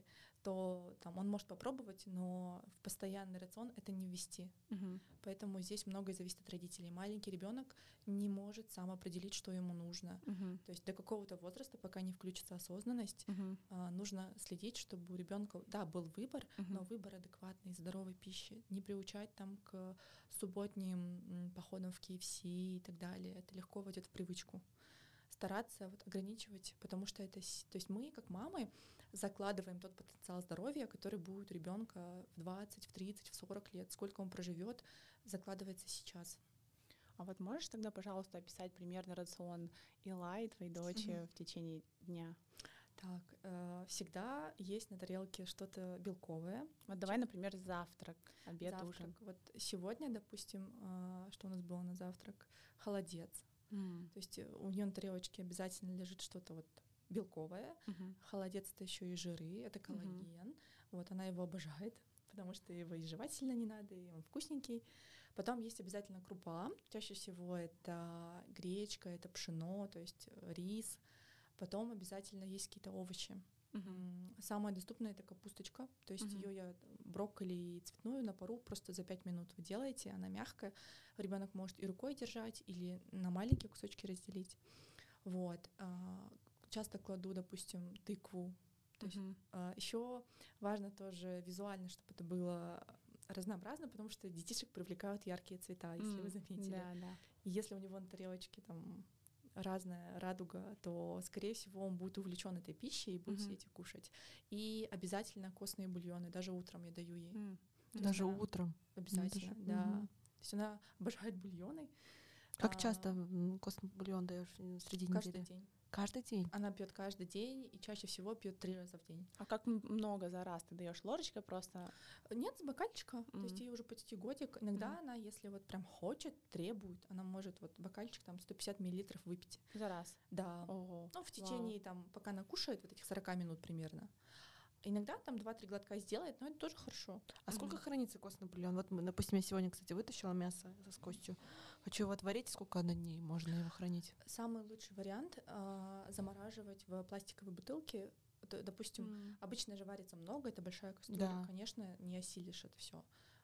то там он может попробовать, но в постоянный рацион это не ввести. Мгм. Поэтому здесь многое зависит от родителей. Маленький ребенок не может сам определить, что ему нужно. Мгм. То есть до какого-то возраста, пока не включится осознанность, Мгм. а, нужно следить, чтобы у ребенка, да, был выбор, Мгм. но выбор адекватный, здоровой пищи. Не приучать там к субботним м, походам в кей эф си и так далее. Это легко войдет в привычку. Стараться вот ограничивать, потому что это, с- то есть мы, как мамы, закладываем тот потенциал здоровья, который будет у ребенка в двадцать, в тридцать, в сорок лет. Сколько он проживет, закладывается сейчас. А вот можешь тогда, пожалуйста, описать примерно рацион Илай, твоей дочери, Мгм. в течение дня? Так, э, всегда есть на тарелке что-то белковое. Вот давай, например, завтрак, обед, Завтрак. ужин. Вот сегодня, допустим, э, что у нас было на завтрак? Холодец. М. То есть э, у нее на тарелочке обязательно лежит что-то вот белковое. Мгм. Холодец — это еще и жиры, это Мгм. коллаген. Вот она его обожает, потому что его и жевать сильно не надо, и он вкусненький. Потом есть обязательно крупа. Чаще всего это гречка, это пшено, то есть э, рис. Потом обязательно есть какие-то овощи. Мгм. М, Самое доступное — это капусточка. То есть Мгм. ее я брокколи и цветную на пару просто за пять минут вы делаете. Она мягкая. Ребенок может и рукой держать, или на маленькие кусочки разделить. Вот. а, Часто кладу, допустим, тыкву. То есть Мгм. еще важно тоже визуально, чтобы это было разнообразно, потому что детишек привлекают яркие цвета, если вы М. заметили. Да, да. И если у него на тарелочке там разная радуга, то, скорее всего, он будет увлечен этой пищей и будет Мгм. сидеть и кушать. И обязательно костные бульоны, даже утром я даю ей. М. То есть Даже она- утром. Обязательно, Даже- да. мгм. То есть она обожает бульоны. Как А, часто м, костный бульон даешь м, среди Каждый недели? день. Каждый день. Она пьет каждый день и чаще всего пьет три раза в день. А как м- много за раз ты даешь? Ложечкой просто? Нет, с бокальчика. То есть Мгм. ей уже почти годик. Иногда Мгм. она, если вот прям хочет, требует, она может вот бокальчик там сто пятьдесят миллилитров выпить. За раз? Да. Ого. Ну, в течение там, пока она кушает, вот этих сорок минут примерно. Иногда там два-три глотка сделает, но это тоже хорошо. А сколько Мгм. хранится костный бульон? Вот, мы, допустим, я сегодня, кстати, вытащила мясо с костью. Хочу его отварить. Сколько на дней можно его хранить? Самый лучший вариант а, замораживать в пластиковой бутылке. Д- Допустим, М. обычно же варится много, это большая кастрюля, Да. конечно, не осилишь это все.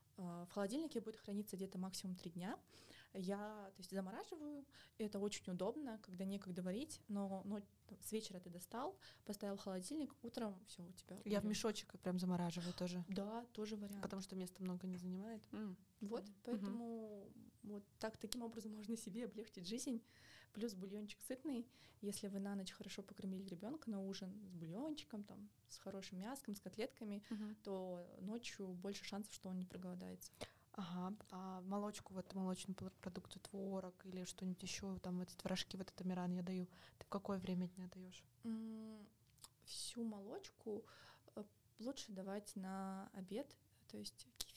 В холодильнике будет храниться где-то максимум три дня. Я, то есть, замораживаю, и это очень удобно, когда некогда варить, но, но там с вечера ты достал, поставил в холодильник, утром все у тебя. Я в уже- мешочек прям замораживаю тоже. Да, тоже вариант. Потому что места много не занимает. М. Вот, Мгм. поэтому вот так, таким образом можно себе облегчить жизнь. Плюс бульончик сытный. Если вы на ночь хорошо покормили ребенка на ужин с бульончиком, там, с хорошим мяском, с котлетками, Мгм. то ночью больше шансов, что он не проголодается. Ага. А молочку, вот молочную пр- продукцию, творог или что-нибудь еще, там эти творожки, вот это миран я даю. Ты в какое время дня даешь? М, Всю молочку э, лучше давать на обед. То есть кефир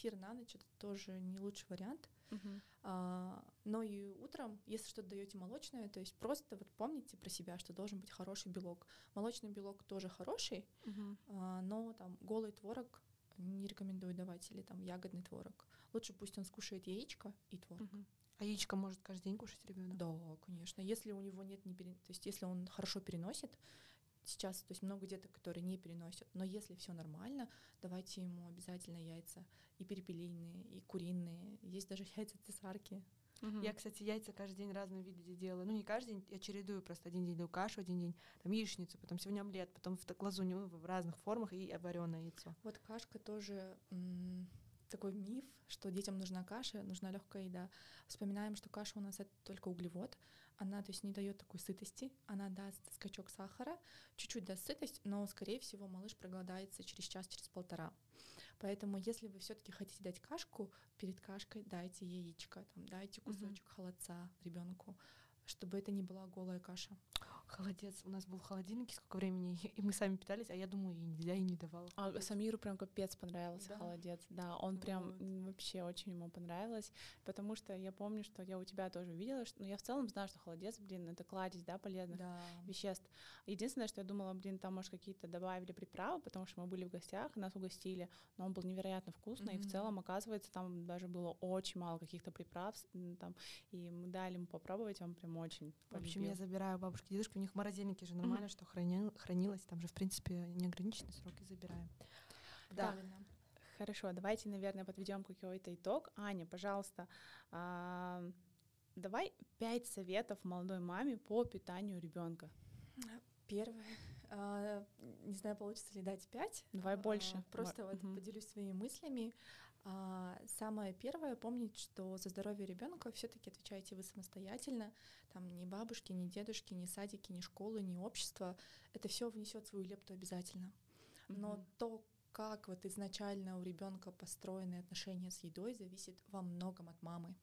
кефир на ночь — это тоже не лучший вариант. Мгм. А, но и утром, если что-то даете молочное, то есть просто вот помните про себя, что должен быть хороший белок. Молочный белок тоже хороший, Мгм. а, но там голый творог не рекомендую давать, или там ягодный творог. Лучше пусть он скушает яичко и творог. Мгм. А яичко может каждый день кушать ребенок? Да, конечно. Если у него нет, не пере... то есть если он хорошо переносит, сейчас, то есть много деток, которые не переносят, но если все нормально, давайте ему обязательно яйца и перепелиные, и куриные, есть даже яйца цесарки. Мгм. Я, кстати, яйца каждый день в разном виде делаю. Ну, не каждый день, я чередую просто. Один день даю кашу, один день там яичницу, потом сегодня омлет, потом в так- глазунью в разных формах и вареное яйцо. Вот кашка тоже м, такой миф, что детям нужна каша, нужна легкая еда. Вспоминаем, что каша у нас — это только углевод. Она, то есть, не дает такой сытости, она даст скачок сахара, чуть-чуть даст сытость, но, скорее всего, малыш проголодается через час, через полтора. Поэтому, если вы все-таки хотите дать кашку, перед кашкой дайте яичко, там, дайте Мгм. кусочек холодца ребенку, чтобы это не была голая каша. Холодец. У нас был в холодильнике сколько времени, и мы сами питались, а я думаю, и нельзя, и не давала. А Самиру прям капец понравился Да. холодец. Да, он прям Вот. м, вообще очень ему понравилось, потому что я помню, что я у тебя тоже видела, что, ну, я в целом знаю, что холодец, блин, это кладезь, да, полезных Да. веществ. Единственное, что я думала, блин, там, может, какие-то добавили приправы, потому что мы были в гостях, нас угостили, но он был невероятно вкусный, и в Мгм. целом, оказывается, там даже было очень мало каких-то приправ, с- м, там, и мы дали ему попробовать, он прям очень В общем, полюбил. я забираю бабушки, дедушки, у них в морозильнике же нормально, что хранил, хранилось, там же, в принципе, неограниченный срок, и забираем. Да. Правильно. Хорошо, давайте, наверное, подведем какой-то итог. Аня, пожалуйста, а, давай пять советов молодой маме по питанию ребенка. Первое. а, Не знаю, получится ли дать пять. Давай а, больше. Просто Мо- вот мгм. поделюсь своими мыслями. А, Самое первое — помнить, что за здоровье ребенка все-таки отвечаете вы самостоятельно. Там ни бабушки, ни дедушки, ни садики, ни школы, ни общество. Это все внесет свою лепту обязательно. Но Мгм. то, как вот изначально у ребенка построены отношения с едой, зависит во многом от мамы.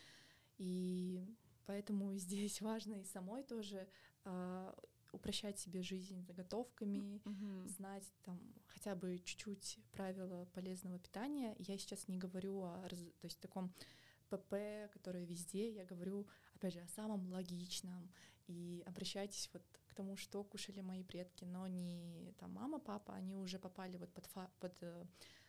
И поэтому здесь важно и самой тоже а, упрощать себе жизнь заготовками, Мгм. знать там хотя бы чуть-чуть правила полезного питания. Я сейчас не говорю о раз- то есть таком ПП, которое везде, я говорю, опять же, о самом логичном. И обращайтесь вот к тому, что кушали мои предки, но не там мама, папа, они уже попали вот под, фа- под э,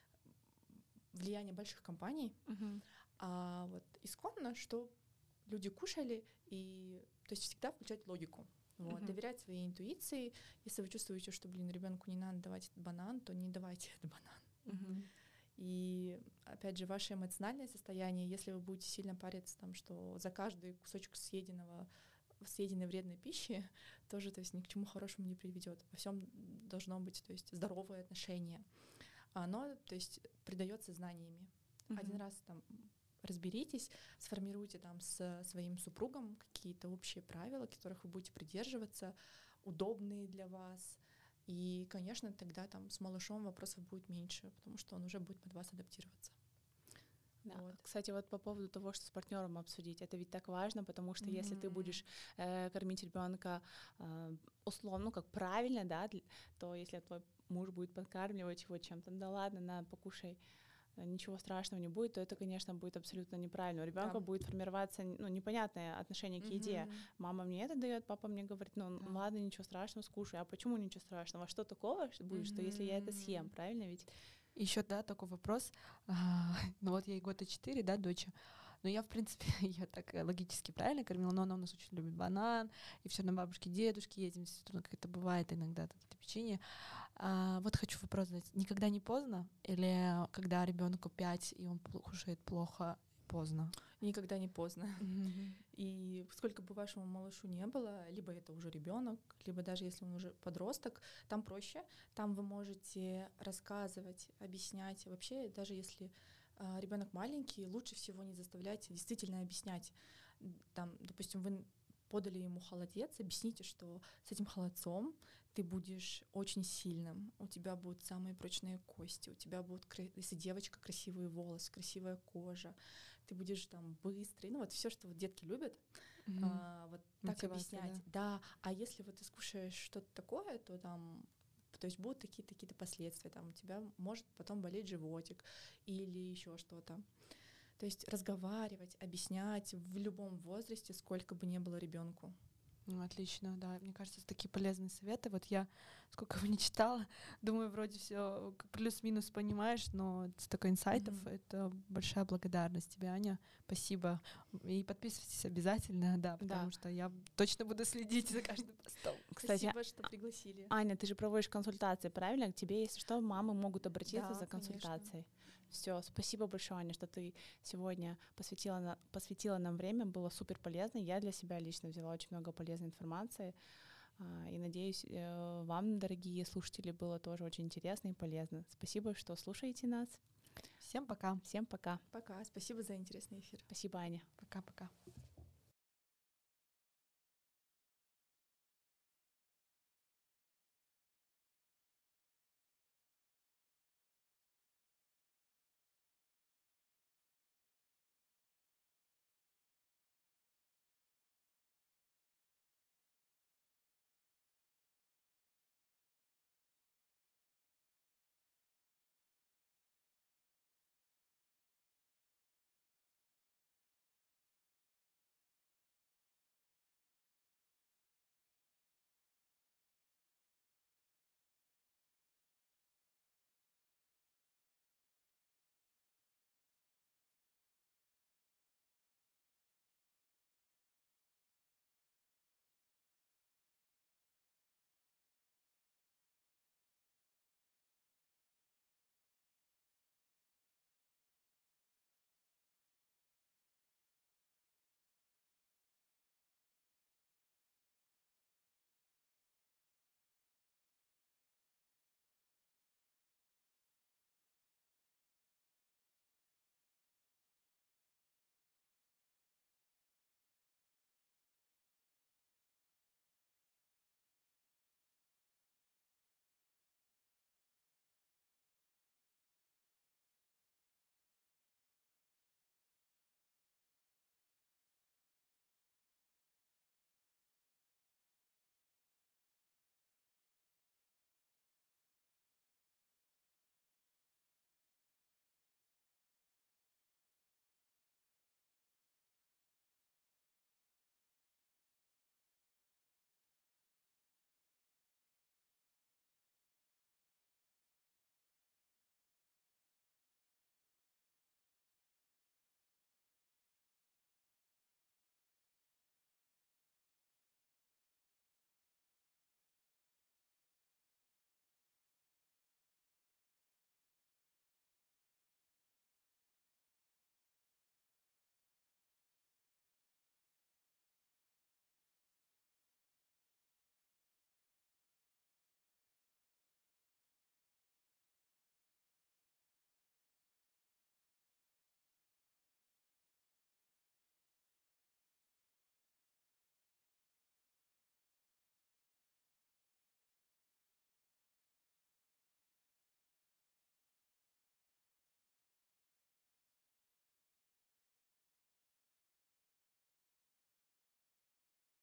влияние больших компаний, Мгм. а вот исконно, что люди кушали, и то есть всегда включать логику. Вот, Мгм. доверять своей интуиции. Если вы чувствуете, что, блин, ребенку не надо давать этот банан, то не давайте этот банан. Мгм. И опять же, ваше эмоциональное состояние, если вы будете сильно париться, там, что за каждый кусочек съеденного съеденной вредной пищи, тоже, то есть, ни к чему хорошему не приведет. Во всем должно быть, то есть, здоровое отношение. А оно, то есть, придается знаниями. Мгм. Один раз там разберитесь, сформируйте там с своим супругом какие-то общие правила, которых вы будете придерживаться, удобные для вас. И, конечно, тогда там с малышом вопросов будет меньше, потому что он уже будет под вас адаптироваться. Да. Вот. Кстати, вот по поводу того, что с партнером обсудить, это ведь так важно, потому что если ты Мгм. будешь э, кормить ребенка э, условно, ну как правильно, да, дл- то если твой муж будет подкармливать его чем-то, да ладно, на, покушай, э, ничего страшного не будет, то это, конечно, будет абсолютно неправильно. У ребенка Да. будет формироваться, ну, непонятное отношение к еде. Мгм. Мама мне это дает, папа мне говорит, ну Да. ладно, ничего страшного, скушай. А почему ничего страшного? А что такого ш- будет, что если я это съем, Мгм. правильно ведь? Еще, да, такой вопрос. А, ну вот ей года четыре, да, доча. Но я, в принципе, ее так э, логически правильно кормила, но она у нас очень любит банан, и все на бабушке, дедушке едем, с сестрой, как это бывает иногда, какие-то печенье. А, вот хочу вопрос задать. Никогда не поздно? Или когда ребенку пять, и он пл- кушает плохо, поздно? Никогда не поздно. И сколько бы вашему малышу не было, либо это уже ребенок, либо даже если он уже подросток, там проще. Там вы можете рассказывать, объяснять. Вообще, даже если ребенок маленький, лучше всего не заставлять действительно объяснять. Там, допустим, вы подали ему холодец, объясните, что с этим холодцом ты будешь очень сильным, у тебя будут самые прочные кости, у тебя будут, кра- если девочка, красивые волосы, красивая кожа, ты будешь там быстрый, ну вот все, что вот детки любят, а, вот так Мотивация, объяснять. Да. А если вот ты скушаешь что-то такое, то там То есть будут такие-то какие-то последствия, там у тебя может потом болеть животик или еще что-то. То есть разговаривать, объяснять в любом возрасте, сколько бы ни было ребенку. Ну, отлично, да. Мне кажется, это такие полезные советы. Вот я сколько его не читала, думаю, вроде все плюс-минус понимаешь, но столько инсайтов Мгм. — это большая благодарность тебе, Аня. Спасибо. И подписывайтесь обязательно, да, потому Да. что я точно буду следить за каждым постом. Кстати, Спасибо, что пригласили. Аня, ты же проводишь консультации, правильно? К тебе, если что, мамы могут обратиться Да, за конечно. консультацией. Все, спасибо большое, Аня, что ты сегодня посвятила, на- посвятила нам время, было супер полезно. Я для себя лично взяла очень много полезной информации. А, И надеюсь, э, вам, дорогие слушатели, было тоже очень интересно и полезно. Спасибо, что слушаете нас. Всем пока. Всем пока. Пока. Спасибо за интересный эфир. Спасибо, Аня. Пока-пока.